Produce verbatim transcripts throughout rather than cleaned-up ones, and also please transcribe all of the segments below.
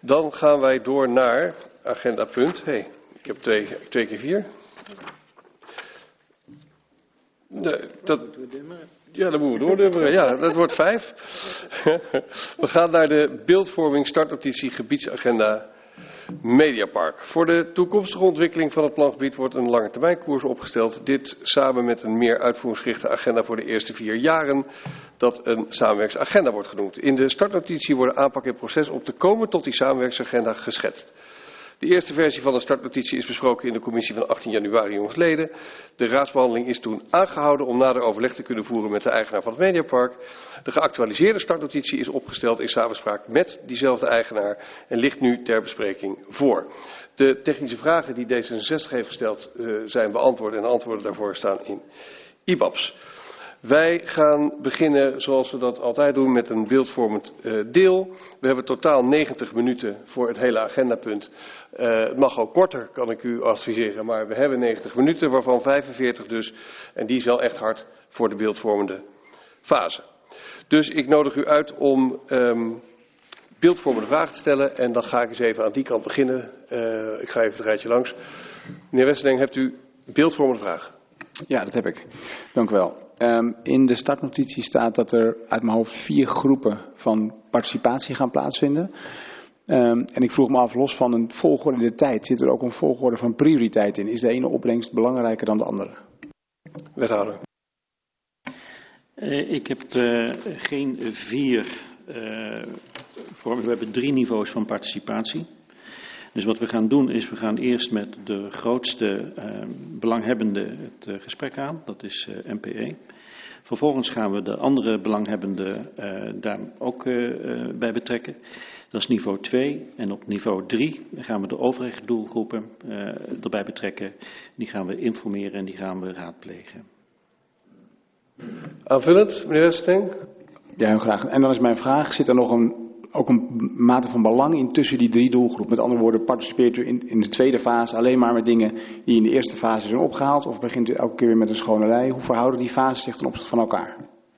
Dan gaan wij door naar agenda punt. Hey, ik heb twee, twee keer vier. Nee, dat, ja, dat moeten we doordubberen. Ja, dat wordt vijf. We gaan naar de beeldvorming startnotitie gebiedsagenda Mediapark. Voor de toekomstige ontwikkeling van het plangebied wordt een lange termijnkoers opgesteld. Dit samen met een meer uitvoeringsgerichte agenda voor de eerste vier jaren, dat een samenwerksagenda wordt genoemd. In de startnotitie worden aanpak en proces om te komen tot die samenwerksagenda geschetst. De eerste versie van de startnotitie is besproken in de commissie van achttien januari jongstleden. De raadsbehandeling is toen aangehouden om nader overleg te kunnen voeren met de eigenaar van het Mediapark. De geactualiseerde startnotitie is opgesteld in samenspraak met diezelfde eigenaar en ligt nu ter bespreking voor. De technische vragen die D zesenzestig heeft gesteld uh, zijn beantwoord en de antwoorden daarvoor staan in I B A B's. Wij gaan beginnen zoals we dat altijd doen met een beeldvormend uh, deel. We hebben totaal negentig minuten voor het hele agendapunt. Uh, het mag ook korter, kan ik u adviseren, maar we hebben negentig minuten, waarvan vijfenveertig dus. En die is wel echt hard voor de beeldvormende fase. Dus ik nodig u uit om um, beeldvormende vragen te stellen. En dan ga ik eens even aan die kant beginnen. Uh, ik ga even het rijtje langs. Meneer Westerding, hebt u beeldvormende vragen? Ja, dat heb ik. Dank u wel. Um, in de startnotitie staat dat er uit mijn hoofd vier groepen van participatie gaan plaatsvinden. Um, en ik vroeg me af, los van een volgorde in de tijd, zit er ook een volgorde van prioriteit in? Is de ene opbrengst belangrijker dan de andere? Wethouder. Uh, ik heb uh, geen vier uh, vormen. We hebben drie niveaus van participatie. Dus wat we gaan doen is, we gaan eerst met de grootste uh, belanghebbende het uh, gesprek aan. Dat is uh, M P E. Vervolgens gaan we de andere belanghebbenden uh, daar ook uh, uh, bij betrekken. Dat is niveau twee. En op niveau drie gaan we de overige doelgroepen uh, erbij betrekken. Die gaan we informeren en die gaan we raadplegen. Aanvullend, meneer Westerding? Ja, heel graag. En dan is mijn vraag, zit er nog een... ook een mate van belang in tussen die drie doelgroepen? Met andere woorden, participeert u in, in de tweede fase alleen maar met dingen die in de eerste fase zijn opgehaald? Of begint u elke keer weer met een schone lei? Hoe verhouden die fases zich ten opzichte van elkaar?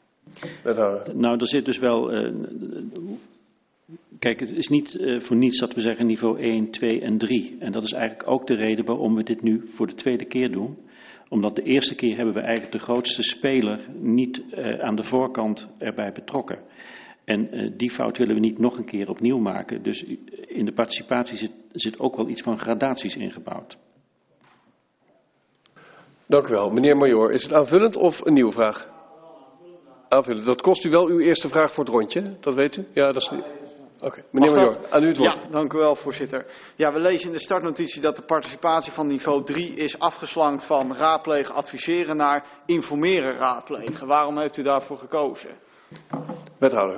Nou, er zit dus wel... Uh, kijk, het is niet uh, voor niets dat we zeggen niveau één, twee en drie. En dat is eigenlijk ook de reden waarom we dit nu voor de tweede keer doen. Omdat de eerste keer hebben we eigenlijk de grootste speler niet uh, aan de voorkant erbij betrokken. En uh, die fout willen we niet nog een keer opnieuw maken. Dus in de participatie zit, zit ook wel iets van gradaties ingebouwd. Dank u wel. Meneer Major, is het aanvullend of een nieuwe vraag? Aanvullend. Dat kost u wel uw eerste vraag voor het rondje, dat weet u? Ja, dat is... Oké, okay. Meneer Major, aan u het woord. Ja, dank u wel, voorzitter. Ja, we lezen in de startnotitie dat de participatie van niveau drie is afgeslankt van raadplegen, adviseren naar informeren, raadplegen. Waarom heeft u daarvoor gekozen? Wethouder.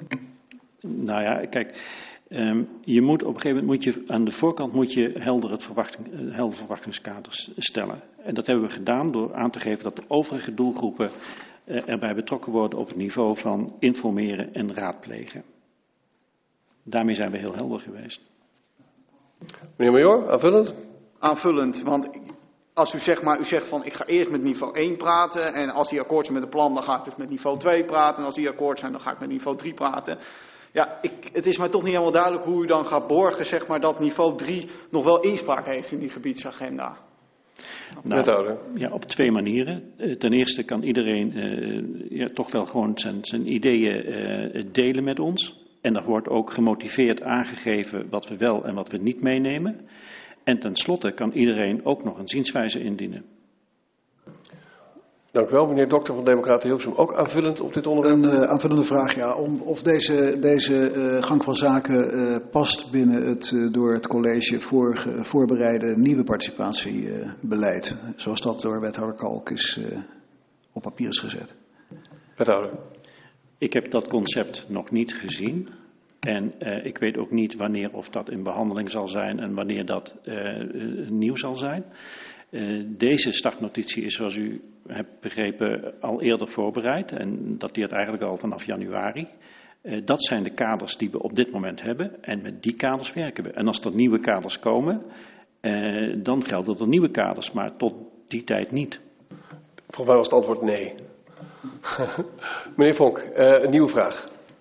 Nou ja, kijk, um, je moet op een gegeven moment moet je aan de voorkant moet je helder het verwachting, uh, helder verwachtingskaders stellen. En dat hebben we gedaan door aan te geven dat de overige doelgroepen uh, erbij betrokken worden op het niveau van informeren en raadplegen. Daarmee zijn we heel helder geweest. Meneer Major, aanvullend? Aanvullend, want als u zegt, maar u zegt van ik ga eerst met niveau één praten en als die akkoord zijn met het plan, dan ga ik dus met niveau twee praten en als die akkoord zijn, dan ga ik met niveau drie praten. Ja, ik, het is mij toch niet helemaal duidelijk hoe u dan gaat borgen, zeg maar, dat niveau drie nog wel inspraak heeft in die gebiedsagenda. Nou, ja, op twee manieren. Ten eerste kan iedereen uh, ja, toch wel gewoon zijn, zijn ideeën uh, delen met ons. En er wordt ook gemotiveerd aangegeven wat we wel en wat we niet meenemen. En tenslotte kan iedereen ook nog een zienswijze indienen. Dank u wel. Meneer Dokter van Democraten Hilversum, ook aanvullend op dit onderwerp? Een uh, aanvullende vraag, ja. Om, of deze, deze uh, gang van zaken uh, past binnen het uh, door het college voor, uh, voorbereide nieuwe participatiebeleid. Uh, zoals dat door wethouder Kalk is, uh, op papier is gezet. Wethouder. Ik heb dat concept nog niet gezien. En uh, ik weet ook niet wanneer of dat in behandeling zal zijn en wanneer dat uh, nieuw zal zijn. Uh, deze startnotitie is, zoals u hebt begrepen, al eerder voorbereid. En dateert eigenlijk al vanaf januari. Uh, dat zijn de kaders die we op dit moment hebben. En met die kaders werken we. En als er nieuwe kaders komen, uh, dan gelden er nieuwe kaders. Maar tot die tijd niet. Volgens mij was het antwoord nee. Meneer Vonk, uh, een nieuwe vraag.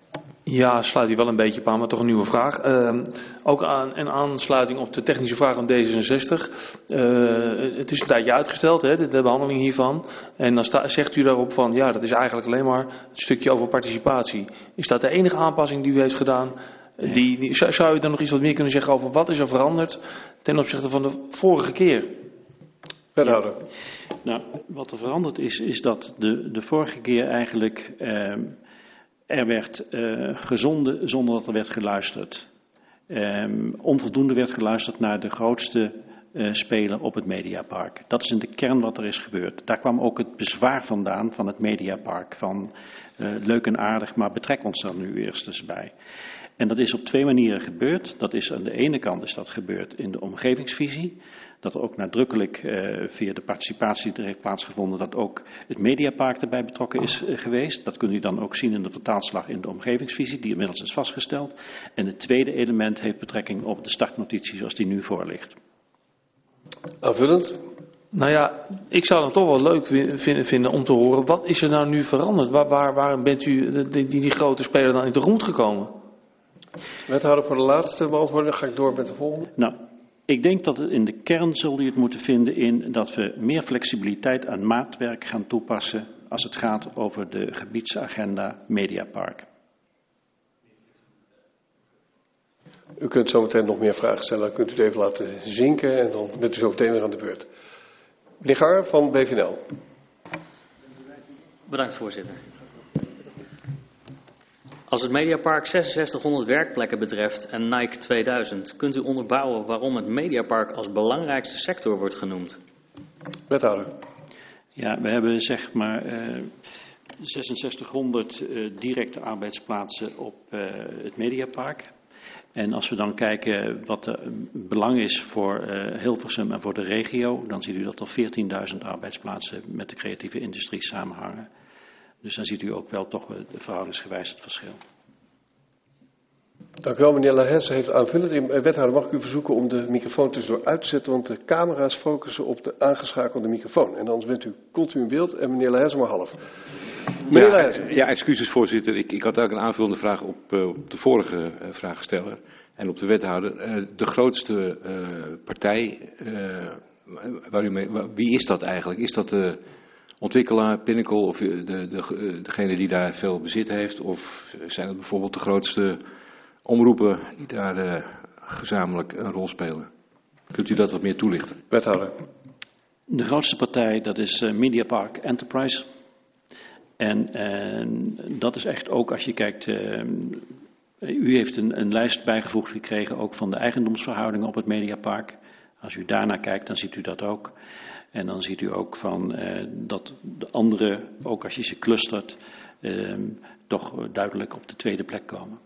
Ja, sluit hier wel een beetje op aan, maar toch een nieuwe vraag. Uh, ook aan, in aansluiting op de technische vraag van D zesenzestig. Uh, het is een tijdje uitgesteld, hè, de, de behandeling hiervan. En dan sta, zegt u daarop van, ja, dat is eigenlijk alleen maar een stukje over participatie. Is dat de enige aanpassing die u heeft gedaan? Nee. Die, die, zou, zou u dan nog iets wat meer kunnen zeggen over wat is er veranderd ten opzichte van de vorige keer? Wethouder. Ja. Nou, wat er veranderd is, is dat de, de vorige keer eigenlijk... Uh, Er werd uh, gezonden zonder dat er werd geluisterd. Um, onvoldoende werd geluisterd naar de grootste uh, speler op het Mediapark. Dat is in de kern wat er is gebeurd. Daar kwam ook het bezwaar vandaan van het Mediapark. Van uh, leuk en aardig, maar betrek ons er nu eerst eens bij. En dat is op twee manieren gebeurd. Dat is aan de ene kant is dat gebeurd in de omgevingsvisie. Dat er ook nadrukkelijk uh, via de participatie die er heeft plaatsgevonden, dat ook het Mediapark erbij betrokken is uh, geweest. Dat kunt u dan ook zien in de vertaalslag in de omgevingsvisie, die inmiddels is vastgesteld. En het tweede element heeft betrekking op de startnotitie zoals die nu voorligt. Aanvullend? Nou ja, ik zou het toch wel leuk vinden om te horen, wat is er nou nu veranderd? Waar, waar, waar bent u die, die, die grote speler dan in tegemoet gekomen? Wethouder, voor de laatste beantwoording ga ik door met de volgende. Nou, ik denk dat het in de kern zul je het moeten vinden in dat we meer flexibiliteit aan maatwerk gaan toepassen als het gaat over de gebiedsagenda Mediapark. U kunt zo meteen nog meer vragen stellen, dan kunt u het even laten zinken en dan bent u zo meteen weer aan de beurt. Meneer Gar van B V N L. Bedankt, voorzitter. Als het Mediapark zesenzestighonderd werkplekken betreft en Nike tweeduizend, kunt u onderbouwen waarom het Mediapark als belangrijkste sector wordt genoemd? Wethouder. Ja, we hebben zeg maar uh, zesenzestighonderd uh, directe arbeidsplaatsen op uh, het Mediapark. En als we dan kijken wat de belang is voor uh, Hilversum en voor de regio, dan ziet u dat er veertienduizend arbeidsplaatsen met de creatieve industrie samenhangen. Dus dan ziet u ook wel toch verhoudingsgewijs het verschil. Dank u wel, meneer Lahes heeft aanvullend. Wethouder, mag ik u verzoeken om de microfoon tussendoor uit te zetten, want de camera's focussen op de aangeschakelde microfoon. En anders bent u continu in beeld en meneer Lahes maar half. Meneer ja, Lahes. Ja, excuses voorzitter. Ik, ik had ook een aanvullende vraag op, uh, op de vorige uh, vraagsteller en op de wethouder. Uh, de grootste uh, partij, uh, waar u mee, waar, wie is dat eigenlijk? Is dat de ontwikkelaar, Pinnacle, of de, de, degene die daar veel bezit heeft? Of zijn het bijvoorbeeld de grootste omroepen die daar uh, gezamenlijk een rol spelen? Kunt u dat wat meer toelichten? Wethouder. De grootste partij, dat is uh, Mediapark Enterprise. En, en dat is echt ook als je kijkt, uh, u heeft een, een lijst bijgevoegd gekregen ook van de eigendomsverhoudingen op het Mediapark. Als u daarnaar kijkt, dan ziet u dat ook. En dan ziet u ook van uh, dat de andere, ook als je ze clustert, uh, toch duidelijk op de tweede plek komen.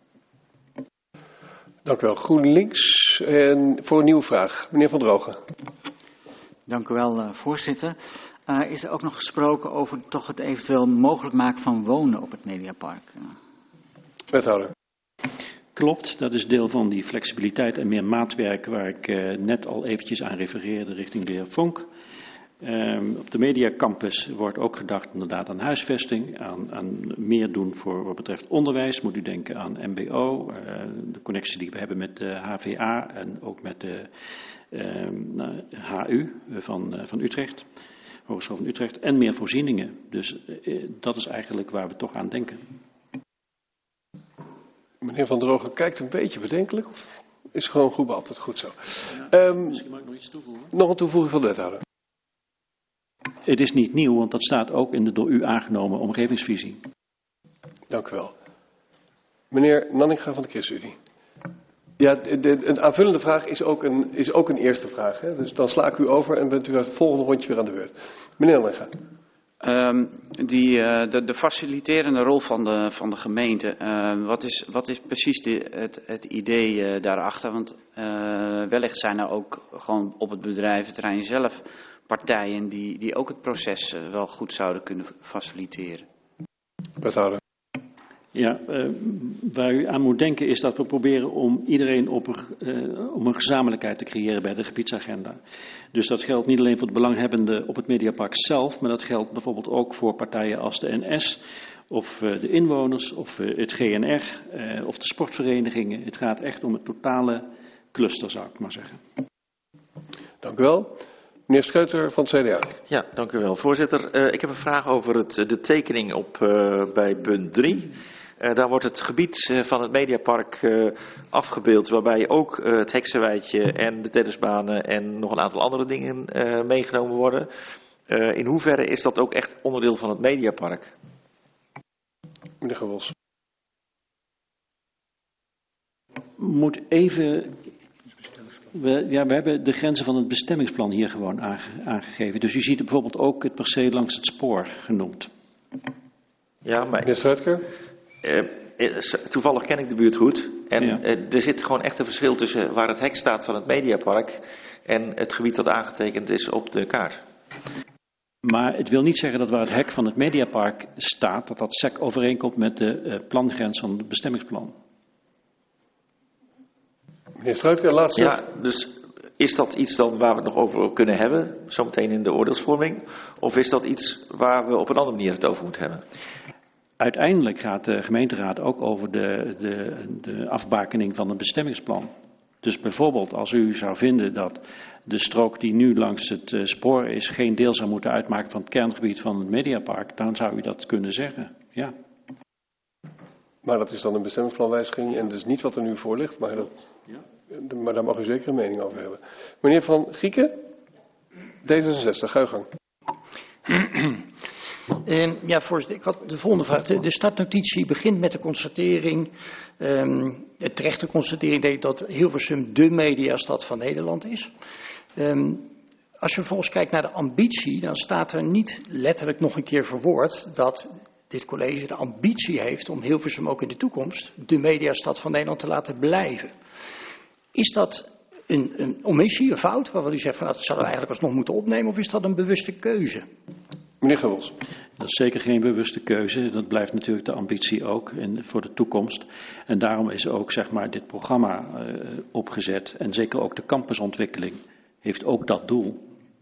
Dank u wel. GroenLinks. En voor een nieuwe vraag, meneer Van Drogen. Dank u wel, uh, voorzitter. Uh, is er ook nog gesproken over toch het eventueel mogelijk maken van wonen op het Mediapark? Uh. Wethouder. Klopt, dat is deel van die flexibiliteit en meer maatwerk waar ik uh, net al eventjes aan refereerde richting de heer Vonk. Um, op de Mediacampus wordt ook gedacht inderdaad aan huisvesting, aan, aan meer doen voor wat betreft onderwijs. Moet u denken aan M B O, uh, de connectie die we hebben met de H V A en ook met de um, H U van, uh, van Utrecht, Hogeschool van Utrecht, en meer voorzieningen. Dus uh, dat is eigenlijk waar we toch aan denken. Meneer Van Drogen kijkt een beetje bedenkelijk, of is gewoon goed beantwoord? Goed zo. Ja, um, misschien mag ik nog iets toevoegen. Nog een toevoeging van de wethouder. Het is niet nieuw, want dat staat ook in de door u aangenomen omgevingsvisie. Dank u wel. Meneer Nanninga van de ChristenUnie. Ja, de, de, een aanvullende vraag is ook een, is ook een eerste vraag. Hè? Dus dan sla ik u over en bent u het volgende rondje weer aan de beurt. Meneer Nanninga. Um, die, uh, de, de faciliterende rol van de, van de gemeente, uh, wat, is, wat is precies de, het, het idee uh, daarachter? Want uh, wellicht zijn er ook gewoon op het bedrijventerrein zelf partijen die, die ook het proces uh, wel goed zouden kunnen faciliteren. Wethouder. Ja, uh, waar u aan moet denken is dat we proberen om iedereen op een, uh, om een gezamenlijkheid te creëren bij de gebiedsagenda. Dus dat geldt niet alleen voor de belanghebbenden op het Mediapark zelf, maar dat geldt bijvoorbeeld ook voor partijen als de N S of uh, de inwoners, of uh, het G N R, uh, of de sportverenigingen. Het gaat echt om het totale cluster, zou ik maar zeggen. Dank u wel. Meneer Scheuter van het C D A. Ja, dank u wel. Voorzitter, uh, ik heb een vraag over het, de tekening op, uh, bij punt drie. Uh, daar wordt het gebied uh, van het Mediapark uh, afgebeeld, waarbij ook uh, het heksenweidje en de tennisbanen en nog een aantal andere dingen uh, meegenomen worden. Uh, in hoeverre is dat ook echt onderdeel van het Mediapark? Meneer Gewels. Moet even... We, ja, we hebben de grenzen van het bestemmingsplan hier gewoon aange, aangegeven. Dus u ziet bijvoorbeeld ook het perceel langs het spoor genoemd. Ja, maar... Meneer Struitker? Uh, toevallig ken ik de buurt goed. En Ja. uh, er zit gewoon echt een verschil tussen waar het hek staat van het Mediapark en het gebied dat aangetekend is op de kaart. Maar het wil niet zeggen dat waar het hek van het Mediapark staat, dat dat S E C overeenkomt met de uh, plangrens van het bestemmingsplan. Meneer Struitker, laatste. Ja, dus is dat iets dan waar we het nog over kunnen hebben, zometeen in de oordeelsvorming? Of is dat iets waar we op een andere manier het over moeten hebben? Uiteindelijk gaat de gemeenteraad ook over de, de, de afbakening van het bestemmingsplan. Dus bijvoorbeeld als u zou vinden dat de strook die nu langs het uh, spoor is geen deel zou moeten uitmaken van het kerngebied van het Mediapark, dan zou u dat kunnen zeggen, ja. Maar dat is dan een bestemmingsplanwijziging en dus niet wat er nu voor ligt, maar, dat, ja. maar daar mag u zeker een mening over hebben. Meneer Van Gieken, D zesenzestig, ga uw gang. Uh, ja, voorzitter, ik had de volgende vraag. De, de startnotitie begint met de constatering, um, de terechte constatering, denk ik, dat Hilversum de mediastad van Nederland is. Um, als je vervolgens kijkt naar de ambitie, dan staat er niet letterlijk nog een keer verwoord dat dit college de ambitie heeft om Hilversum ook in de toekomst de mediastad van Nederland te laten blijven. Is dat een, een omissie, een fout, waarvan u zegt van nou, dat zouden we eigenlijk alsnog moeten opnemen, of is dat een bewuste keuze? Meneer Gewels. Dat is zeker geen bewuste keuze. Dat blijft natuurlijk de ambitie ook in, voor de toekomst. En daarom is ook zeg maar, dit programma uh, opgezet. En zeker ook de campusontwikkeling heeft ook dat doel.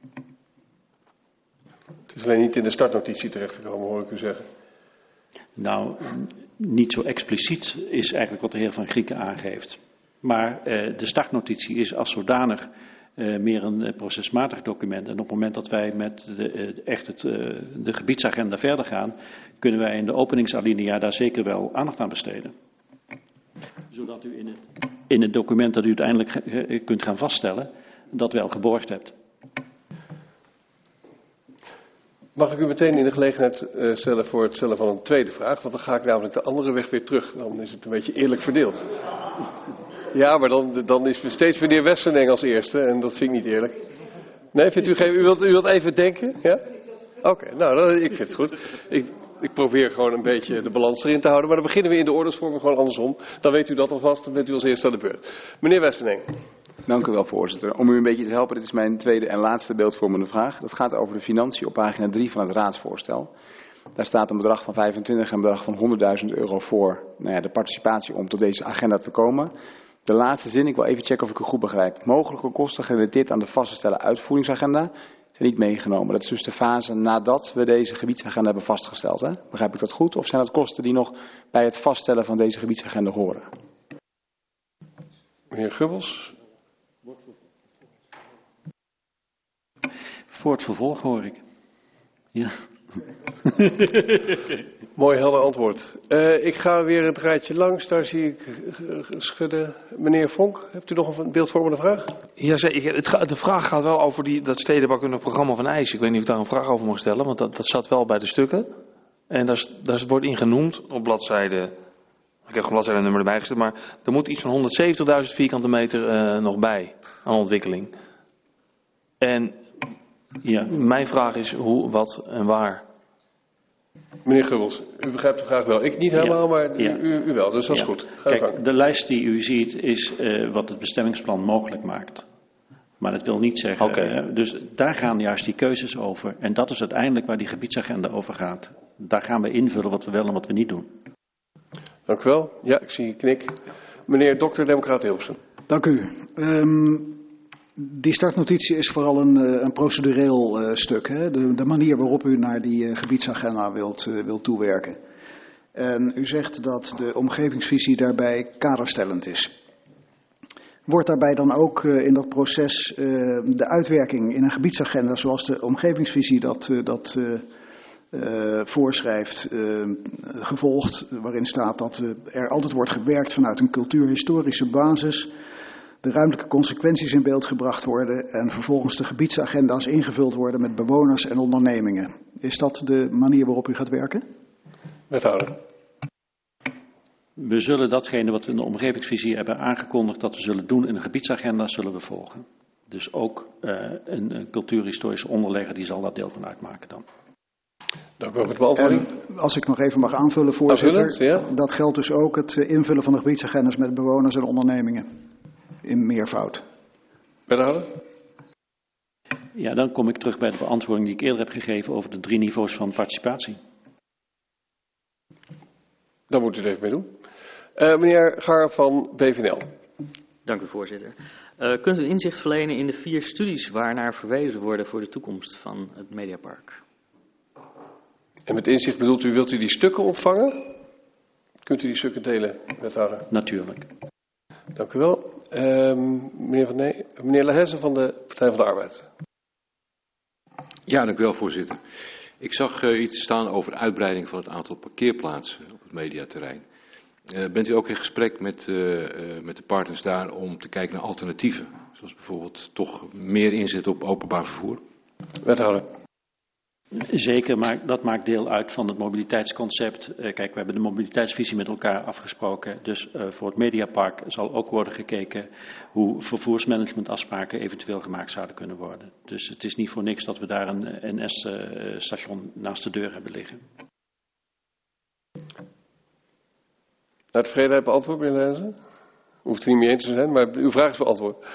Het is alleen niet in de startnotitie terechtgekomen, hoor ik u zeggen. Nou, niet zo expliciet is eigenlijk wat de heer Van Gieken aangeeft. Maar uh, de startnotitie is als zodanig uh, meer een uh, procesmatig document. En op het moment dat wij met de, uh, echt het, uh, de gebiedsagenda verder gaan, kunnen wij in de openingsalinea daar zeker wel aandacht aan besteden. Zodat u in het, in het document dat u uiteindelijk uh, kunt gaan vaststellen, dat wel geborgd hebt. Mag ik u meteen in de gelegenheid uh, stellen voor het stellen van een tweede vraag? Want dan ga ik namelijk de andere weg weer terug. Dan is het een beetje eerlijk verdeeld. Ja, maar dan, dan is steeds meneer Westerling als eerste. En dat vind ik niet eerlijk. Nee, vindt u geen... U wilt, u wilt even denken? Ja? Oké, okay, nou, dan, ik vind het goed. Ik, ik probeer gewoon een beetje de balans erin te houden. Maar dan beginnen we in de oordeelsvorming gewoon andersom. Dan weet u dat alvast. Dan bent u als eerste aan de beurt. Meneer Westerling. Dank u wel, voorzitter. Om u een beetje te helpen, dit is mijn tweede en laatste beeldvormende vraag. Dat gaat over de financiën op pagina drie van het raadsvoorstel. Daar staat een bedrag van vijfentwintig en een bedrag van honderdduizend euro voor nou ja, de participatie om tot deze agenda te komen. De laatste zin, ik wil even checken of ik u goed begrijp. Mogelijke kosten gerelateerd aan de vastgestelde uitvoeringsagenda zijn niet meegenomen. Dat is dus de fase nadat we deze gebiedsagenda hebben vastgesteld. Hè? Begrijp ik dat goed? Of zijn dat kosten die nog bij het vaststellen van deze gebiedsagenda horen? Meneer Gubbels. Voor het vervolg hoor ik. Ja. Mooi helder antwoord. Uh, ik ga weer het rijtje langs. Daar zie ik schudden. Meneer Vonk, hebt u nog een beeldvormende vraag? Ja, het, de vraag gaat wel over die, dat stedenbouwkundig programma van IJs. Ik weet niet of ik daar een vraag over mag stellen, want dat, dat zat wel bij de stukken. En daar, daar wordt in genoemd op bladzijde... Ik heb geen bladzijdenummer erbij gezet, maar er moet iets van honderdzeventigduizend vierkante meter uh, nog bij aan ontwikkeling. En ja, mijn vraag is hoe, wat en waar. Meneer Gubbels, u begrijpt de vraag wel. Ik niet helemaal, ja, maar ja. u, u wel, dus dat ja. is goed. Ga Kijk, gang. de lijst die u ziet is uh, wat het bestemmingsplan mogelijk maakt. Maar dat wil niet zeggen, okay. uh, dus daar gaan juist die keuzes over. En dat is uiteindelijk waar die gebiedsagenda over gaat. Daar gaan we invullen wat we wel en wat we niet doen. Dank u wel. Ja, ik zie je knik. Meneer dokter Democraat Hilversum. Dank u. Um, die startnotitie is vooral een, een procedureel uh, stuk. Hè? De, de manier waarop u naar die uh, gebiedsagenda wilt, uh, wilt toewerken. En u zegt dat de omgevingsvisie daarbij kaderstellend is. Wordt daarbij dan ook uh, in dat proces uh, de uitwerking in een gebiedsagenda zoals de omgevingsvisie dat, uh, dat uh, uh, voorschrijft uh, gevolgd, waarin staat dat uh, er altijd wordt gewerkt vanuit een cultuurhistorische basis, de ruimtelijke consequenties in beeld gebracht worden en vervolgens de gebiedsagenda's ingevuld worden met bewoners en ondernemingen. Is dat de manier waarop u gaat werken? Wethouder. We zullen datgene wat we in de omgevingsvisie hebben aangekondigd dat we zullen doen in een gebiedsagenda, zullen we volgen. Dus ook uh, een, een cultuurhistorische onderlegger, die zal daar deel van uitmaken dan. Dank u wel voor de beantwoording. En als ik nog even mag aanvullen, voorzitter. Aanvullend, ja. Dat geldt dus ook het invullen van de gebiedsagenda's met bewoners en ondernemingen. In meervoud. Wethouder? Ja, dan kom ik terug bij de beantwoording die ik eerder heb gegeven over de drie niveaus van participatie. Dan moet u het even mee doen. Uh, meneer Gar van B V N L. Dank u, voorzitter. Uh, kunt u inzicht verlenen in de vier studies waarnaar verwezen worden voor de toekomst van het Mediapark? En met inzicht bedoelt u, wilt u die stukken ontvangen? Kunt u die stukken delen, wethouder? Natuurlijk. Dank u wel. Uh, meneer Van nee, meneer Laheze van de Partij van de Arbeid. Ja, dank u wel, voorzitter. Ik zag uh, iets staan over uitbreiding van het aantal parkeerplaatsen op het mediaterrein. Uh, bent u ook in gesprek met, uh, uh, met de partners daar om te kijken naar alternatieven? Zoals bijvoorbeeld toch meer inzet op openbaar vervoer? Wethouder. Zeker, maar dat maakt deel uit van het mobiliteitsconcept. Uh, kijk, we hebben de mobiliteitsvisie met elkaar afgesproken. Dus uh, voor het Mediapark zal ook worden gekeken hoe vervoersmanagementafspraken eventueel gemaakt zouden kunnen worden. Dus het is niet voor niks dat we daar een N S-station naast de deur hebben liggen. Naar tevredenheid beantwoord, meneer Laheze? Hoeft het niet mee eens te zijn, maar uw vraag is beantwoord.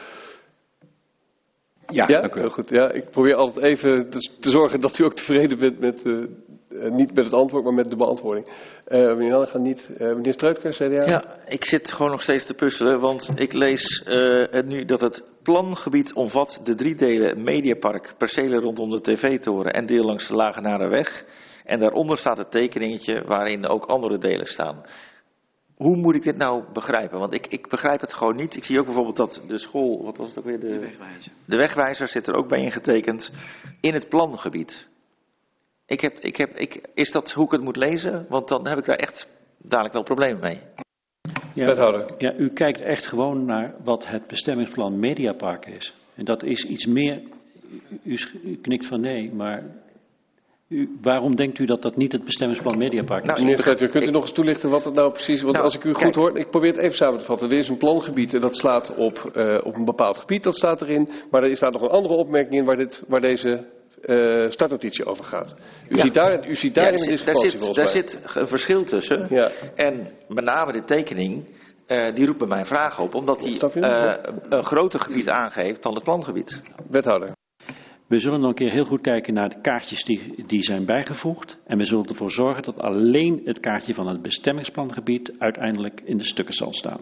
Ja, ja, dank u wel. Heel goed. Ja, ik probeer altijd even te, te zorgen dat u ook tevreden bent met, uh, uh, niet met het antwoord, maar met de beantwoording. Uh, meneer Nallega niet. Uh, meneer Struitker, C D A? Ja, ik zit gewoon nog steeds te puzzelen, want ik lees uh, het nu dat het plangebied omvat de drie delen Mediapark, percelen rondom de tv-toren en deel langs de Lagenarenweg. En daaronder staat het tekeningetje waarin ook andere delen staan. Hoe moet ik dit nou begrijpen? Want ik, ik begrijp het gewoon niet. Ik zie ook bijvoorbeeld dat de school, wat was het ook weer? De, de wegwijzer. De wegwijzer zit er ook bij ingetekend in het plangebied. Ik heb, ik heb, ik, is dat hoe ik het moet lezen? Want dan heb ik daar echt dadelijk wel problemen mee. Ja, Wethouder. Ja, u kijkt echt gewoon naar wat het bestemmingsplan Mediapark is. En dat is iets meer, u, u knikt van nee, maar u, waarom denkt u dat dat niet het bestemmingsplan Mediapark is? Nou, meneer Struitker, kunt u ik, nog eens toelichten wat het nou precies is? Want nou, als ik u goed kijk, hoor, ik probeer het even samen te vatten. Er is een plangebied en dat slaat op, uh, op een bepaald gebied, dat staat erin. Maar er staat nog een andere opmerking in waar, dit, waar deze uh, startnotitie over gaat. U ja. ziet daar, u ziet daarin ja, een discrepantie volgens mij. Daar zit een verschil tussen. Ja. En met name de tekening, uh, die roept bij mij vragen op. Omdat die uh, een groter gebied aangeeft dan het plangebied. Wethouder. We zullen nog een keer heel goed kijken naar de kaartjes die, die zijn bijgevoegd. En we zullen ervoor zorgen dat alleen het kaartje van het bestemmingsplangebied uiteindelijk in de stukken zal staan.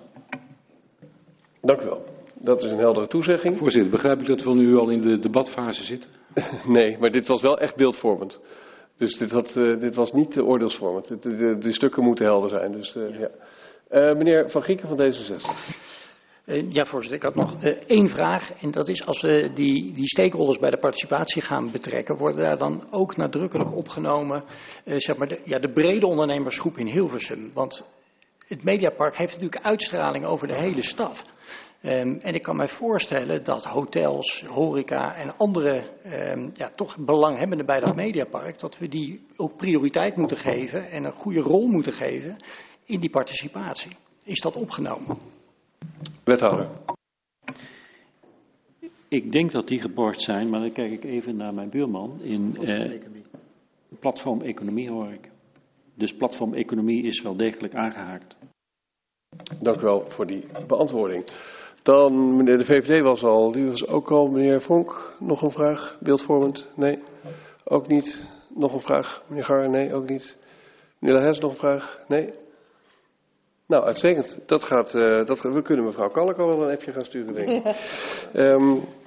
Dank u wel. Dat is een heldere toezegging. Voorzitter, begrijp ik dat we nu al in de debatfase zitten? Nee, maar dit was wel echt beeldvormend. Dus dit, had, uh, dit was niet uh, oordeelsvormend. De, de, de, de stukken moeten helder zijn. Dus, uh, ja. uh, meneer Van Grieken van D zesenzestig. Uh, ja, voorzitter, ik had nog uh, één vraag. En dat is als we die, die stakeholders bij de participatie gaan betrekken, worden daar dan ook nadrukkelijk opgenomen uh, zeg maar de, ja, de brede ondernemersgroep in Hilversum. Want het Mediapark heeft natuurlijk uitstraling over de hele stad. Um, en ik kan mij voorstellen dat hotels, horeca en andere um, ja, toch belanghebbenden bij dat Mediapark, dat we die ook prioriteit moeten geven en een goede rol moeten geven in die participatie. Is dat opgenomen? Wethouder. Ik denk dat die geborgd zijn, maar dan kijk ik even naar mijn buurman. In uh, platform economie hoor ik. Dus platform economie is wel degelijk aangehaakt. Dank u wel voor die beantwoording. Dan, meneer de V V D was al, die was ook al. Meneer Vonk, nog een vraag? Beeldvormend? Nee, ook niet. Nog een vraag? Meneer Gar? Nee, ook niet. Meneer Laheze, nog een vraag? Nee? Nou, uitstekend. Dat gaat, uh, dat, we kunnen mevrouw Kalk al wel een appje gaan sturen, denk ik. um,